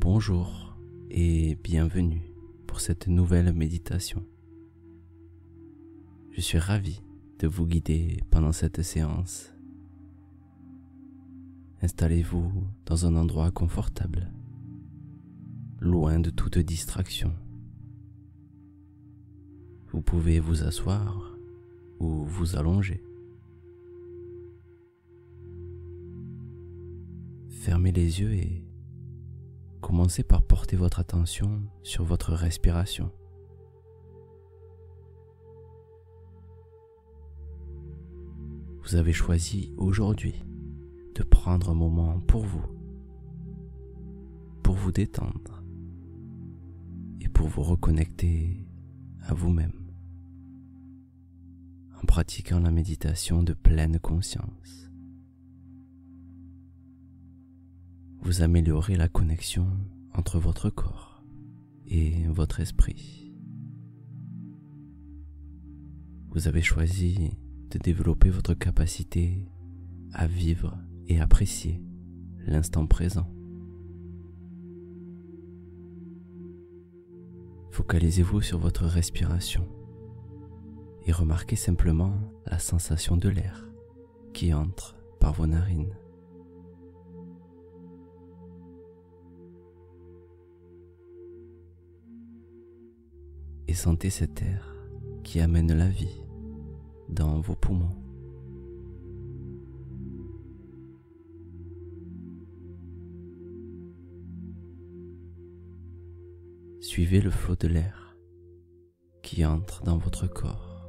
Bonjour et bienvenue pour cette nouvelle méditation. Je suis ravi de vous guider pendant cette séance. Installez-vous dans un endroit confortable, loin de toute distraction. Vous pouvez vous asseoir ou vous allonger. Fermez les yeux et commencez par porter votre attention sur votre respiration. Vous avez choisi aujourd'hui de prendre un moment pour vous détendre et pour vous reconnecter à vous-même en pratiquant la méditation de pleine conscience. Vous améliorez la connexion entre votre corps et votre esprit. Vous avez choisi de développer votre capacité à vivre et apprécier l'instant présent. Focalisez-vous sur votre respiration et remarquez simplement la sensation de l'air qui entre par vos narines. Et sentez cet air qui amène la vie dans vos poumons. Suivez le flot de l'air qui entre dans votre corps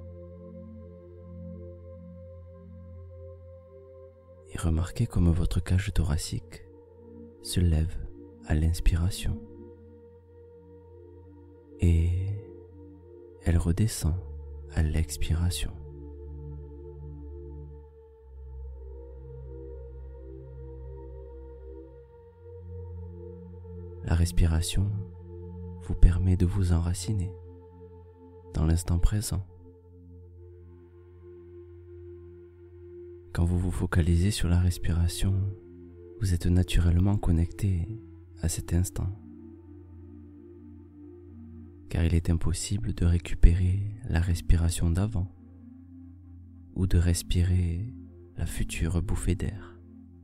et remarquez comme votre cage thoracique se lève à l'inspiration et elle redescend à l'expiration. La respiration vous permet de vous enraciner dans l'instant présent. Quand vous vous focalisez sur la respiration, vous êtes naturellement connecté à cet instant. Car il est impossible de récupérer la respiration d'avant ou de respirer la future bouffée d'air.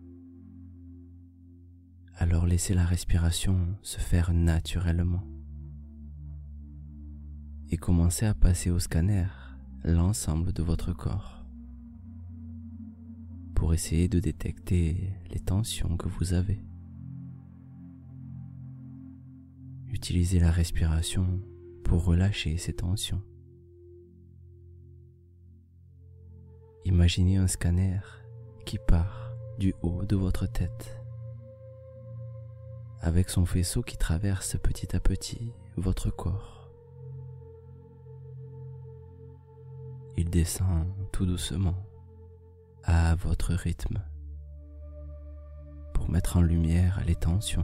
Alors laissez la respiration se faire naturellement et commencez à passer au scanner l'ensemble de votre corps pour essayer de détecter les tensions que vous avez. Utilisez la respiration pour relâcher ces tensions. Imaginez un scanner qui part du haut de votre tête, avec son faisceau qui traverse petit à petit votre corps. Il descend tout doucement, à votre rythme, pour mettre en lumière les tensions.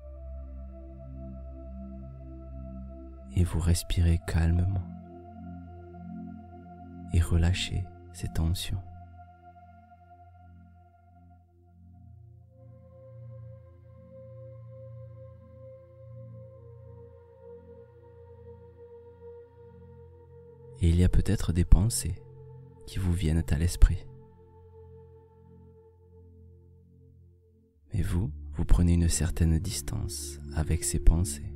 Et vous respirez calmement et relâchez ces tensions. Et il y a peut-être des pensées qui vous viennent à l'esprit. Mais vous prenez une certaine distance avec ces pensées.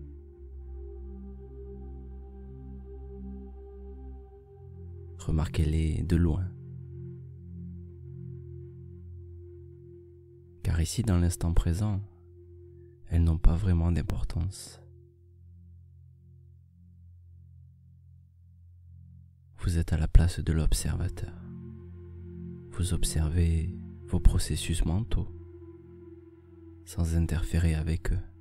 Remarquez-les de loin. Car ici, dans l'instant présent, elles n'ont pas vraiment d'importance. Vous êtes à la place de l'observateur. Vous observez vos processus mentaux sans interférer avec eux.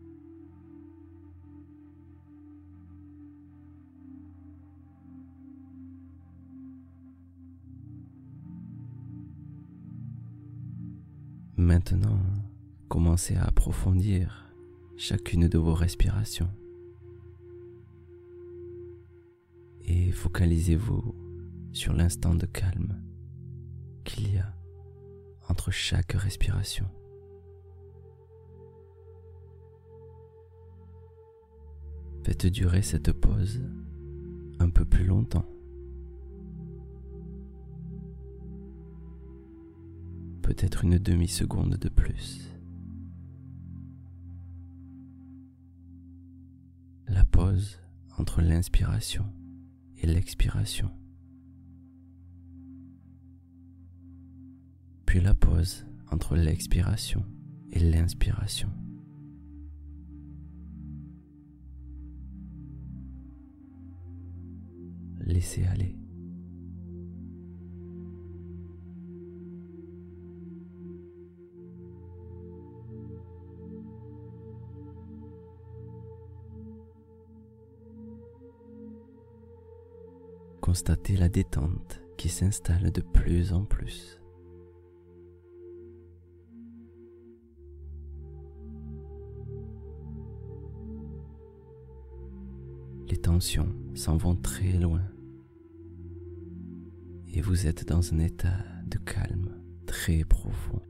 Maintenant, commencez à approfondir chacune de vos respirations et focalisez-vous sur l'instant de calme qu'il y a entre chaque respiration. Faites durer cette pause un peu plus longtemps. Peut-être une demi-seconde de plus. La pause entre l'inspiration et l'expiration. Puis la pause entre l'expiration et l'inspiration. Laissez aller. Constatez la détente qui s'installe de plus en plus. Les tensions s'en vont très loin et vous êtes dans un état de calme très profond.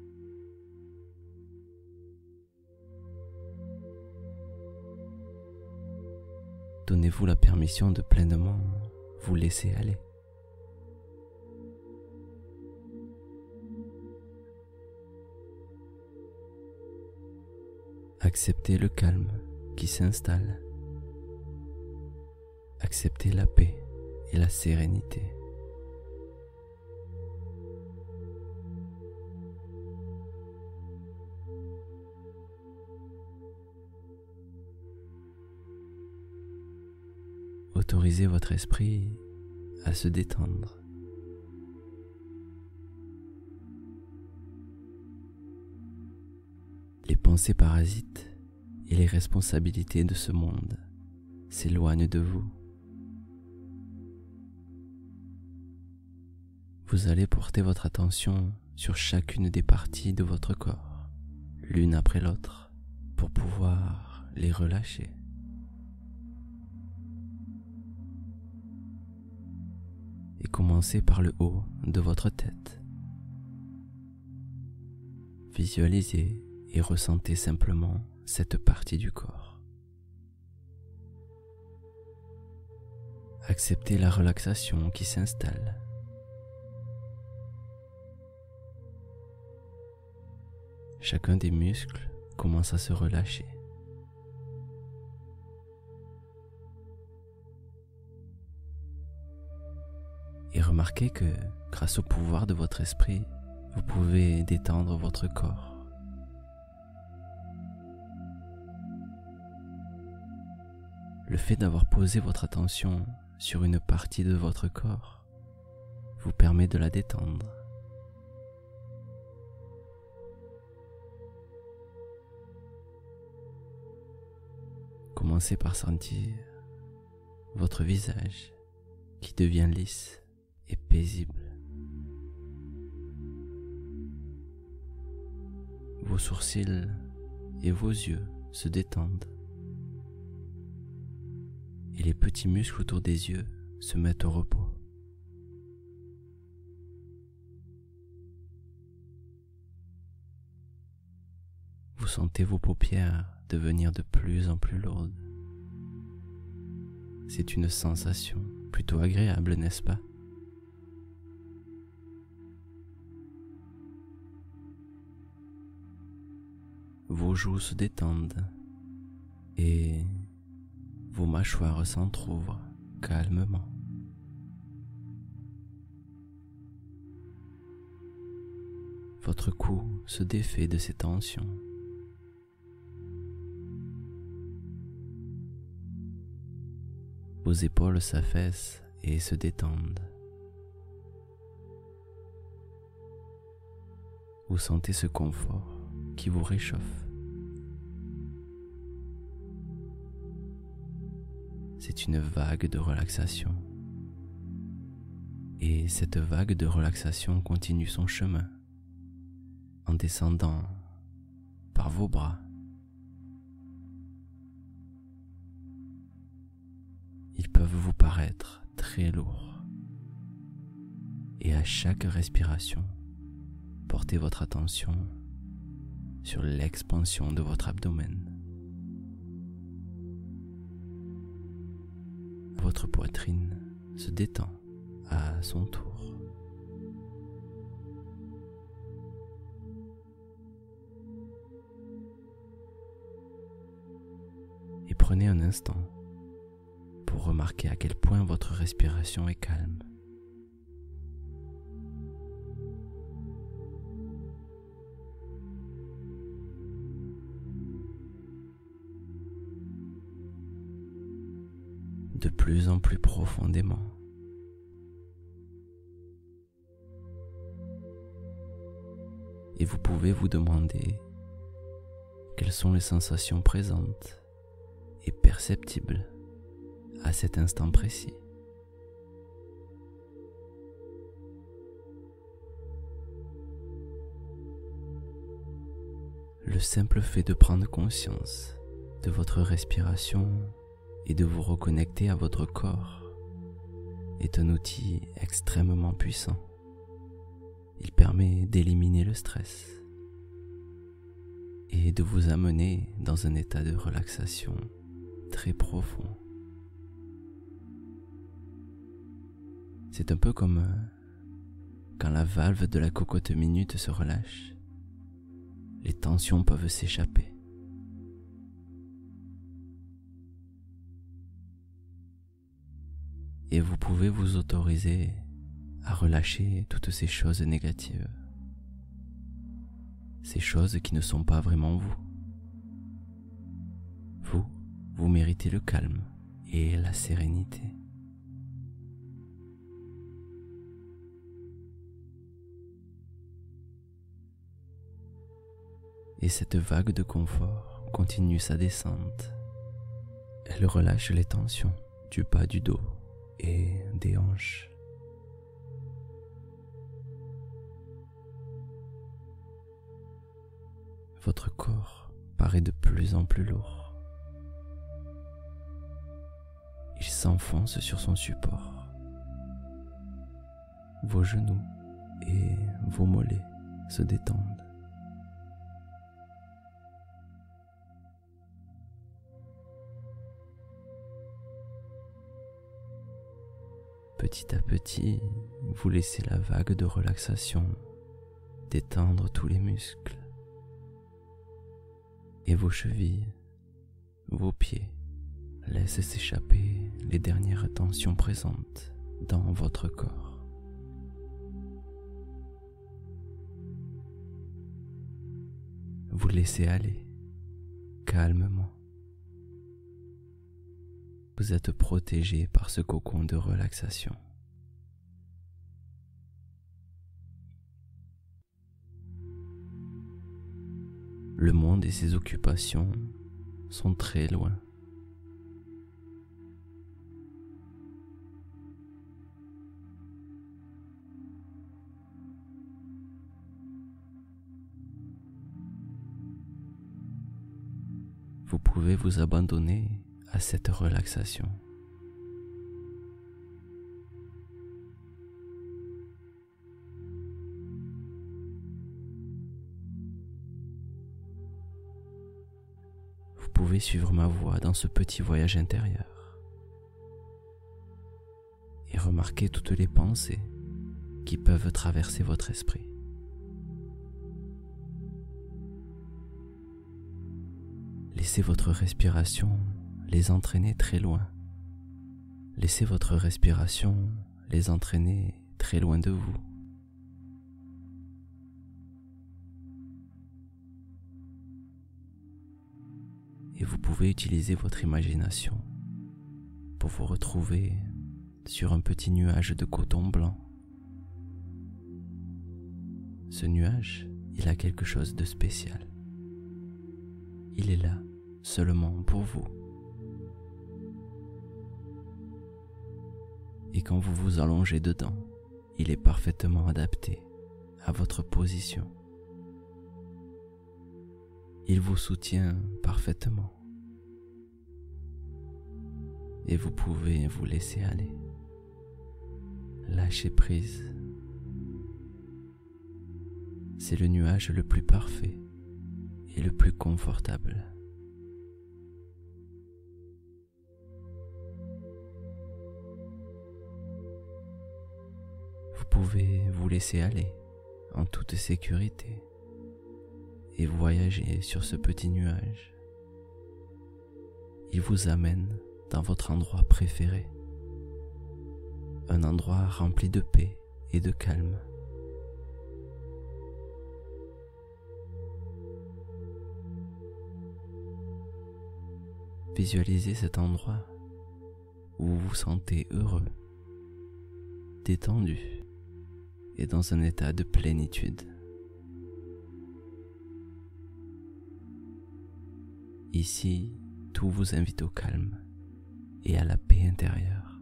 Donnez-vous la permission de pleinement vous laisser aller. Acceptez le calme qui s'installe. Acceptez la paix et la sérénité. Autorisez votre esprit à se détendre. Les pensées parasites et les responsabilités de ce monde s'éloignent de vous. Vous allez porter votre attention sur chacune des parties de votre corps, l'une après l'autre, pour pouvoir les relâcher. Et commencez par le haut de votre tête. Visualisez et ressentez simplement cette partie du corps. Acceptez la relaxation qui s'installe. Chacun des muscles commence à se relâcher. Et remarquez que, grâce au pouvoir de votre esprit, vous pouvez détendre votre corps. Le fait d'avoir posé votre attention sur une partie de votre corps vous permet de la détendre. Commencez par sentir votre visage qui devient lisse et paisible. Vos sourcils et vos yeux se détendent. Et les petits muscles autour des yeux se mettent au repos. Vous sentez vos paupières devenir de plus en plus lourdes. C'est une sensation plutôt agréable, n'est-ce pas? Vos joues se détendent et vos mâchoires s'entr'ouvrent calmement. Votre cou se défait de ses tensions. Vos épaules s'affaissent et se détendent. Vous sentez ce confort qui vous réchauffe. C'est une vague de relaxation. Et cette vague de relaxation continue son chemin en descendant par vos bras. Ils peuvent vous paraître très lourds. Et à chaque respiration, portez votre attention sur l'expansion de votre abdomen. votre poitrine se détend à son tour. Et prenez un instant pour remarquer à quel point votre respiration est calme. De plus en plus profondément. Et vous pouvez vous demander quelles sont les sensations présentes et perceptibles à cet instant précis. Le simple fait de prendre conscience de votre respiration et de vous reconnecter à votre corps est un outil extrêmement puissant. Il permet d'éliminer le stress et de vous amener dans un état de relaxation très profond. C'est un peu comme quand la valve de la cocotte minute se relâche. Les tensions peuvent s'échapper. Et vous pouvez vous autoriser à relâcher toutes ces choses négatives. Ces choses qui ne sont pas vraiment vous. Vous méritez le calme et la sérénité. Et cette vague de confort continue sa descente. Elle relâche les tensions du bas du dos et des hanches. Votre corps paraît de plus en plus lourd. Il s'enfonce sur son support. Vos genoux et vos mollets se détendent. Petit à petit, vous laissez la vague de relaxation détendre tous les muscles. Et vos chevilles, vos pieds, laissez s'échapper les dernières tensions présentes dans votre corps. Vous laissez aller, calmement. Vous êtes protégé par ce cocon de relaxation. Le monde et ses occupations sont très loin. Vous pouvez vous abandonner à cette relaxation. Vous pouvez suivre ma voix dans ce petit voyage intérieur et remarquer toutes les pensées qui peuvent traverser votre esprit. Laissez votre respiration les entraîner très loin. Laissez votre respiration les entraîner très loin de vous. Et vous pouvez utiliser votre imagination pour vous retrouver sur un petit nuage de coton blanc. Ce nuage, il a quelque chose de spécial. Il est là seulement pour vous. Et quand vous vous allongez dedans, il est parfaitement adapté à votre position. Il vous soutient parfaitement. Et vous pouvez vous laisser aller. Lâcher prise. C'est le nuage le plus parfait et le plus confortable. pouvez vous laisser aller en toute sécurité et voyager sur ce petit nuage. Il vous amène dans votre endroit préféré, un endroit rempli de paix et de calme. Visualisez cet endroit où vous vous sentez heureux, détendu et dans un état de plénitude. Ici, tout vous invite au calme et à la paix intérieure.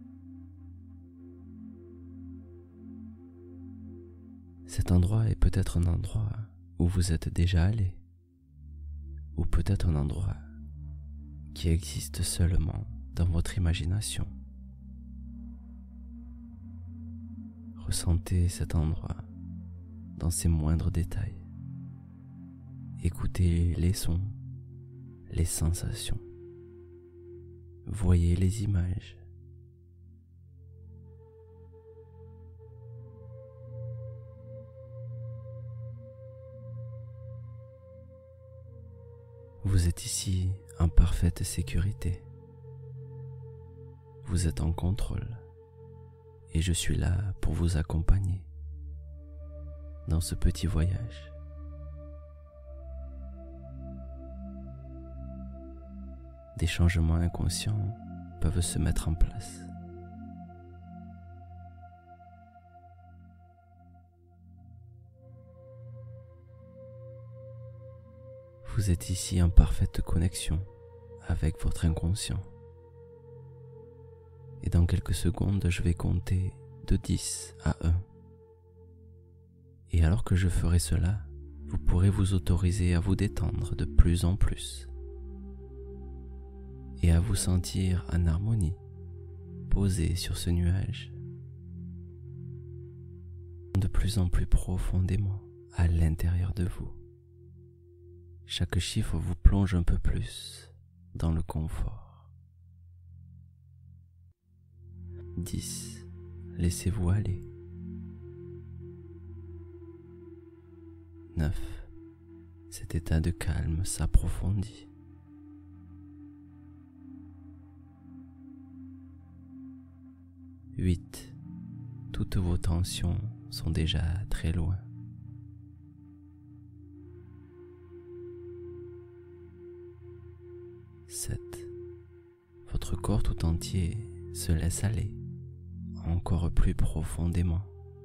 Cet endroit est peut-être un endroit où vous êtes déjà allé, ou peut-être un endroit qui existe seulement dans votre imagination. Ressentez cet endroit dans ses moindres détails. Écoutez les sons, les sensations. Voyez les images. Vous êtes ici en parfaite sécurité. Vous êtes en contrôle et je suis là pour vous accompagner dans ce petit voyage. Des changements inconscients peuvent se mettre en place. Vous êtes ici en parfaite connexion avec votre inconscient. Et dans quelques secondes, je vais compter de 10 à 1. Et alors que je ferai cela, vous pourrez vous autoriser à vous détendre de plus en plus et à vous sentir en harmonie, posé sur ce nuage, de plus en plus profondément à l'intérieur de vous. Chaque chiffre vous plonge un peu plus dans le confort. 10. Laissez-vous aller. 9. Cet état de calme s'approfondit. 8. Toutes vos tensions sont déjà très loin. 7. Votre corps tout entier se laisse aller encore plus profondément.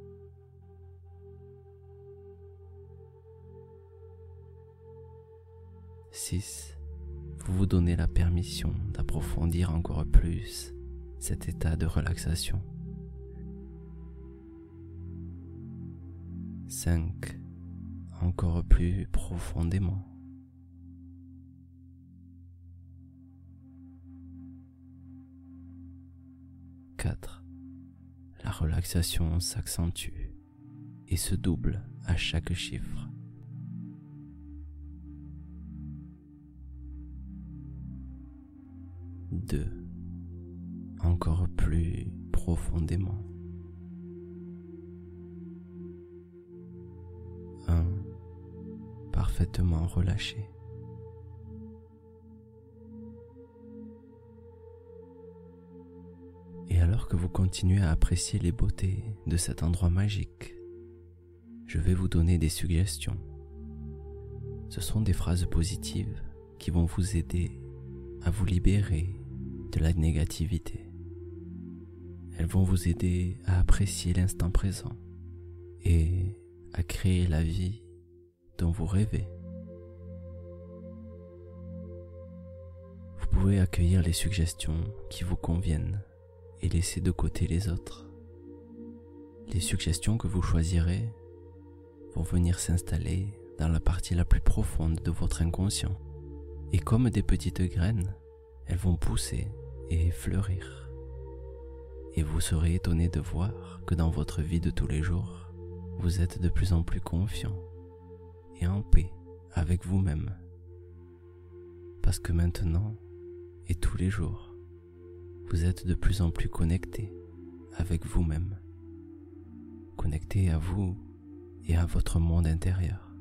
6. Vous vous donnez la permission d'approfondir encore plus cet état de relaxation. 5. Encore plus profondément. 4. La relaxation s'accentue et se double à chaque chiffre. 2. Encore plus profondément. 1. Parfaitement relâché. Et alors que vous continuez à apprécier les beautés de cet endroit magique, je vais vous donner des suggestions. Ce sont des phrases positives qui vont vous aider à vous libérer de la négativité. Elles vont vous aider à apprécier l'instant présent et à créer la vie dont vous rêvez. Vous pouvez accueillir les suggestions qui vous conviennent et laisser de côté les autres. Les suggestions que vous choisirez vont venir s'installer dans la partie la plus profonde de votre inconscient. Et comme des petites graines, elles vont pousser et fleurir. Et vous serez étonné de voir que dans votre vie de tous les jours, vous êtes de plus en plus confiant et en paix avec vous-même. Parce que maintenant, et tous les jours, vous êtes de plus en plus connecté avec vous-même. connecté à vous et à votre monde intérieur.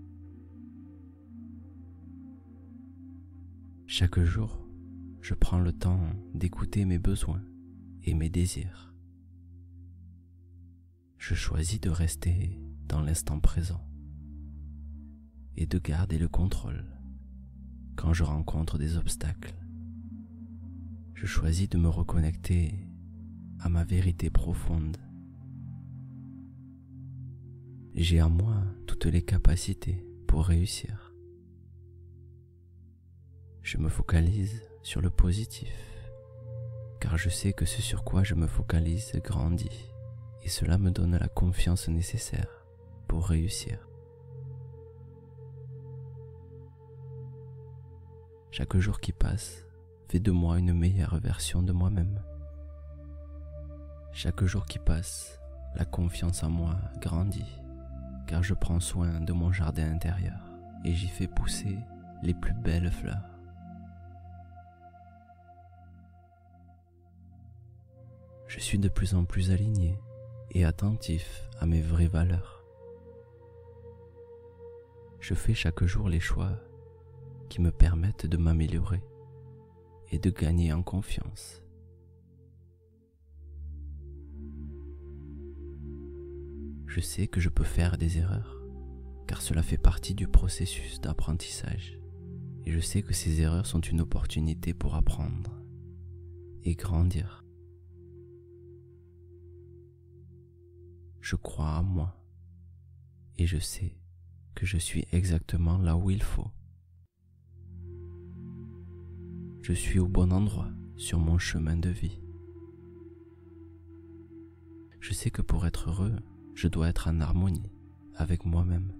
Chaque jour, je prends le temps d'écouter mes besoins et mes désirs. Je choisis de rester dans l'instant présent et de garder le contrôle quand je rencontre des obstacles. Je choisis de me reconnecter à ma vérité profonde. J'ai en moi toutes les capacités pour réussir. Je me focalise sur le positif, car je sais que ce sur quoi je me focalise grandit, et cela me donne la confiance nécessaire pour réussir. Chaque jour qui passe fait de moi une meilleure version de moi-même. Chaque jour qui passe, la confiance en moi grandit, car je prends soin de mon jardin intérieur et j'y fais pousser les plus belles fleurs. Je suis de plus en plus aligné et attentif à mes vraies valeurs. Je fais chaque jour les choix qui me permettent de m'améliorer et de gagner en confiance. Je sais que je peux faire des erreurs, car cela fait partie du processus d'apprentissage. Et je sais que ces erreurs sont une opportunité pour apprendre et grandir. Je crois en moi et je sais que je suis exactement là où il faut. Je suis au bon endroit sur mon chemin de vie. Je sais que pour être heureux, je dois être en harmonie avec moi-même.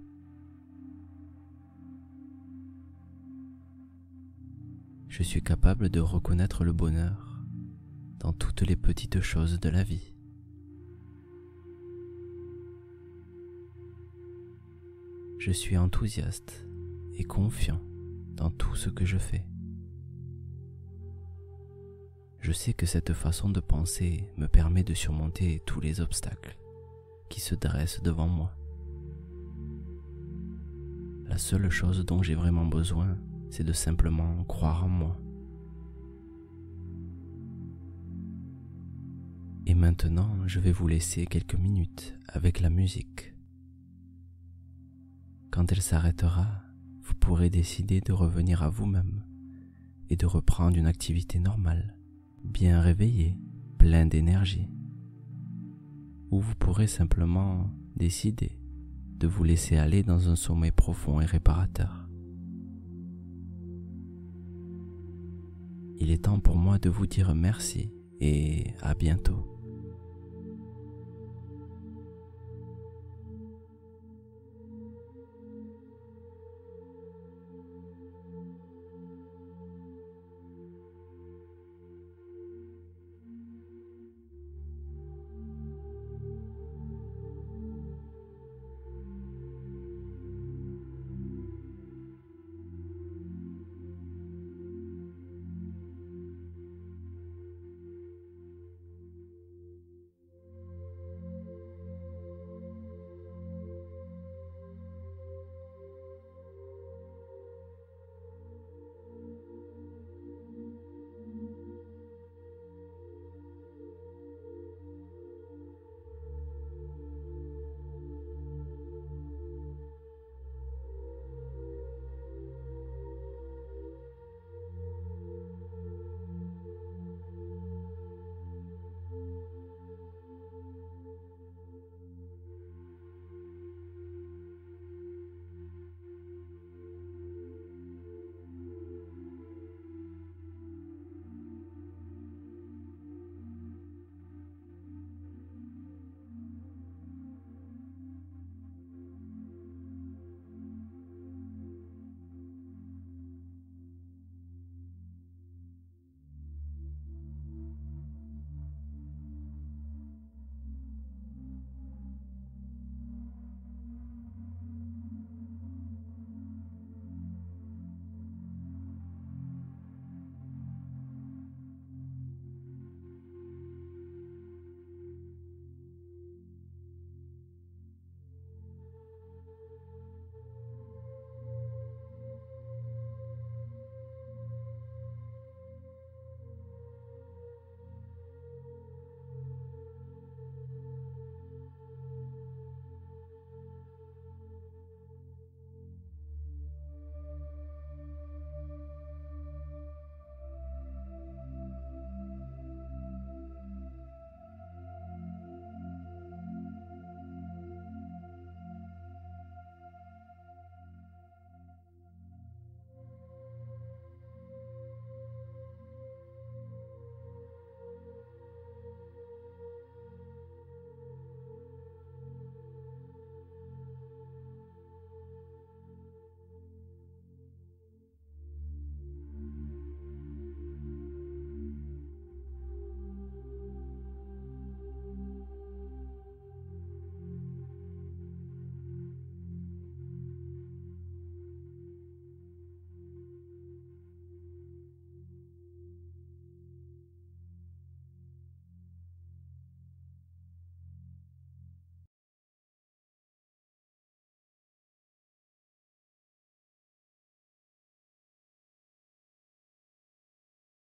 Je suis capable de reconnaître le bonheur dans toutes les petites choses de la vie. Je suis enthousiaste et confiant dans tout ce que je fais. Je sais que cette façon de penser me permet de surmonter tous les obstacles qui se dressent devant moi. La seule chose dont j'ai vraiment besoin, c'est de simplement croire en moi. Et maintenant, je vais vous laisser quelques minutes avec la musique. Quand elle s'arrêtera, vous pourrez décider de revenir à vous-même et de reprendre une activité normale, bien réveillé, plein d'énergie. Ou vous pourrez simplement décider de vous laisser aller dans un sommeil profond et réparateur. Il est temps pour moi de vous dire merci et à bientôt.